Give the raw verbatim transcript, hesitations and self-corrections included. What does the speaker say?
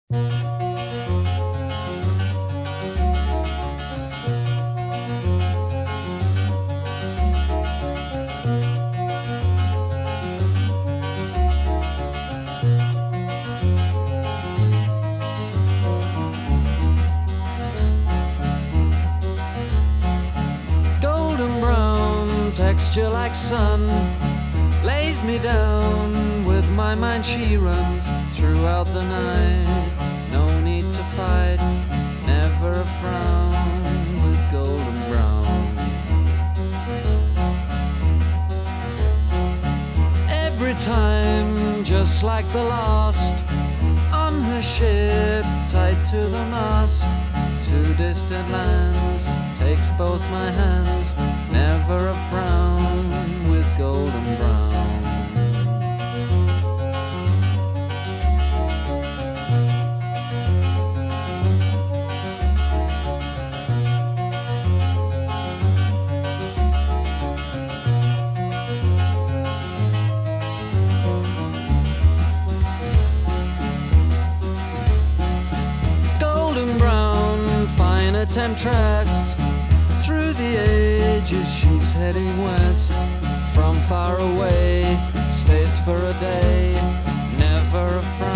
Golden brown texture like sun lays me down. With my mind she runs throughout the night. No need to fight, never a frown with golden brown. Every time, just like the last, on her ship, tied to the mast, to distant lands, takes both my hands, never a frown with golden brown. Golden brown, fine a temptress. Through the ages she's heading west. From far away, stays for a day, never a frown.